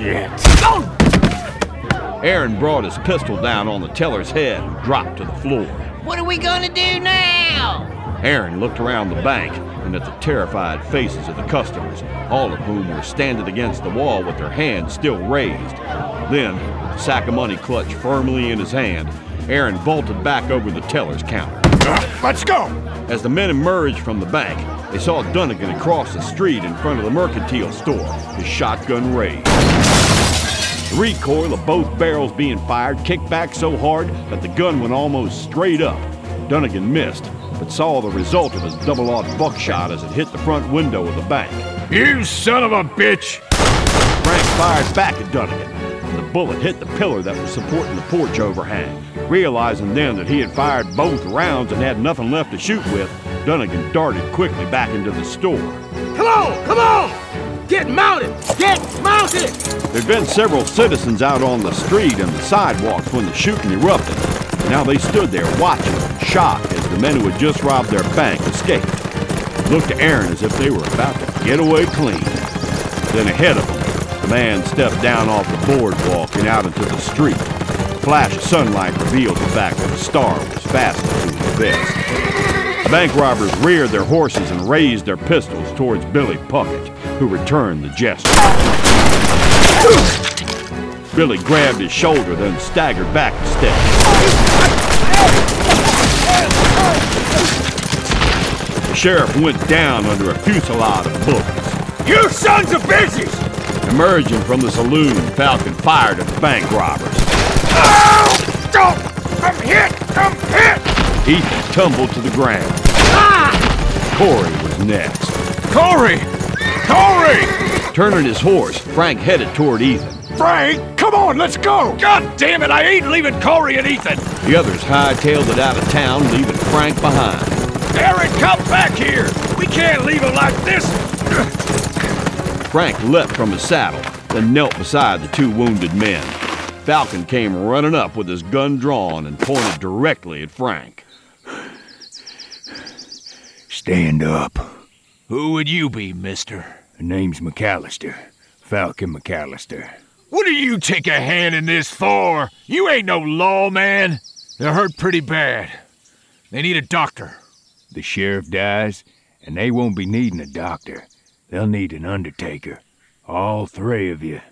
Shit. Aaron brought his pistol down on the teller's head and dropped to the floor. What are we gonna do now? Aaron looked around the bank and at the terrified faces of the customers, all of whom were standing against the wall with their hands still raised. Then, with the sack of money clutched firmly in his hand, Aaron vaulted back over the teller's counter. Let's go! As the men emerged from the bank, they saw Dunnigan across the street in front of the mercantile store, his shotgun raised. The recoil of both barrels being fired kicked back so hard that the gun went almost straight up. Dunnigan missed, but saw the result of his double-aught buckshot as it hit the front window of the bank. You son of a bitch! Frank fired back at Dunnigan, and the bullet hit the pillar that was supporting the porch overhang. Realizing then that he had fired both rounds and had nothing left to shoot with, Dunnigan darted quickly back into the store. Come on! Come on! Get mounted! Get mounted! There'd been several citizens out on the street and the sidewalks when the shooting erupted. Now they stood there watching, shocked as the men who had just robbed their bank escaped. Looked to Aaron as if they were about to get away clean. Then ahead of them, the man stepped down off the boardwalk and out into the street. A flash of sunlight revealed the fact that a star was fastened to his vest. The bank robbers reared their horses and raised their pistols towards Billy Puckett, who returned the gesture. Billy grabbed his shoulder, then staggered back a step. The sheriff went down under a fusillade of bullets. You sons of bitches! Emerging from the saloon, Falcon fired at the bank robbers. Oh! Don't! I'm hit! I'm hit! Ethan tumbled to the ground. Corey was next. Corey! Corey! Turning his horse, Frank headed toward Ethan. Frank, come on, let's go! God damn it, I ain't leaving Corey and Ethan! The others hightailed it out of town, leaving Frank behind. Aaron, come back here! We can't leave him like this! Frank leapt from his saddle, then knelt beside the two wounded men. Falcon came running up with his gun drawn and pointed directly at Frank. Stand up. Who would you be, mister? The name's McAllister. Falcon McAllister. What do you take a hand in this for? You ain't no lawman. They're hurt pretty bad. They need a doctor. The sheriff dies, and they won't be needing a doctor. They'll need an undertaker. All three of you.